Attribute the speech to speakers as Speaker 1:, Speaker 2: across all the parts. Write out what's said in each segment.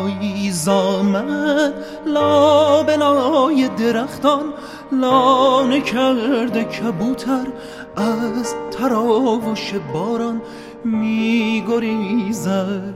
Speaker 1: پاییز آمد لابلای درختان، لانه کرده کبوتر از تراوش باران می گریزد.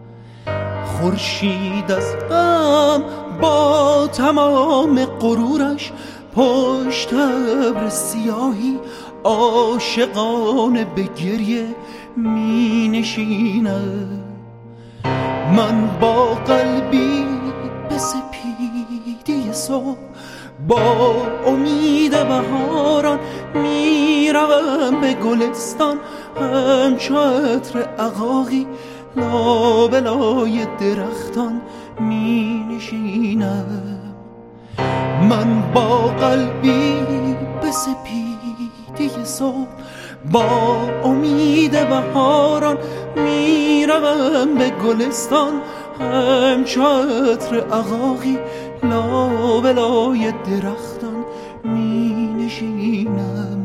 Speaker 1: خورشید از غم با تمام غرورش پشت ابر سیاهی عاشقانه به گریه می نشیند. من با قلبی به سپیدی صبح با امید بهاران می روم به گلستان، همچو عطر عقاقی لابلای درختان می نشینم. من با قلبی به سپیدی صبح با امید بهاران می روم به گلستان، همچو عطر عقاقی لابلای درختان می نشینم.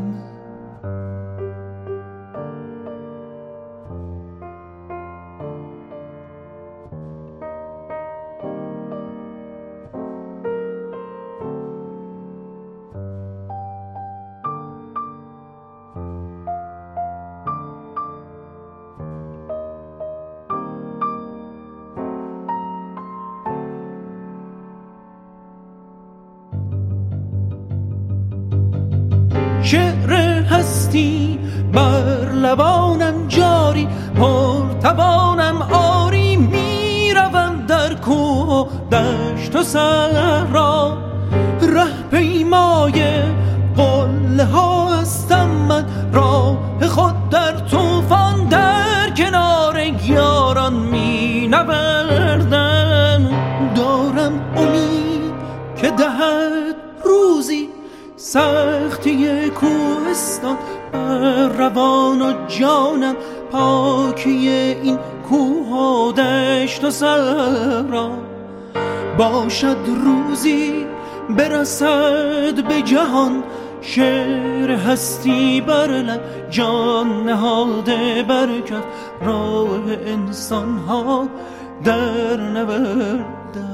Speaker 1: شعر هستی بر لبانم جاری، پرتوانم آری، می روم در کوه و دشت و صحرا. ره پیمای قله ها هستم من، راه خود در طوفان در کنار یاران می نوردم. دارم امید که دهد روزی سختی کوهستان بر روان و جانم، پاکی این کوه و دشت و صحرا. باشد روزی برسد به جهان شعر هستی بر لب، جان نهاده بر کف راه انسان ها در نوردم.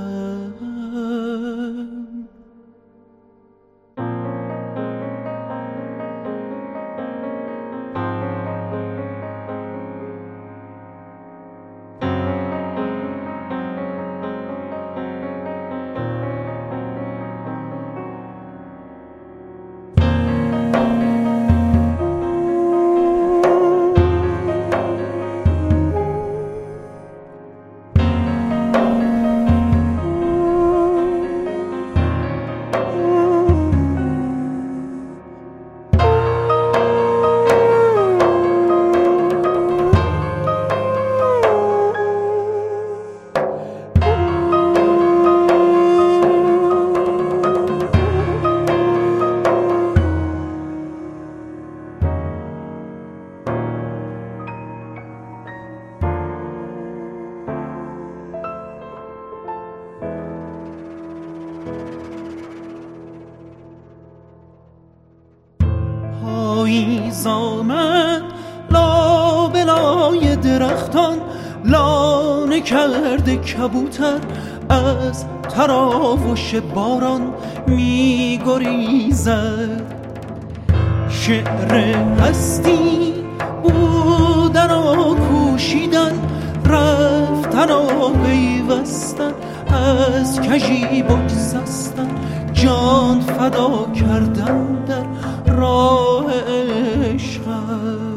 Speaker 1: پاییز آمد لابلای درختان، لانه کرده کبوتر از تراوش باران می گریزد. شعر هستی بودن و کوشیدن، رفتن و پیوستن، از کژی بگسستن، جان فدا کردن در راه عشق.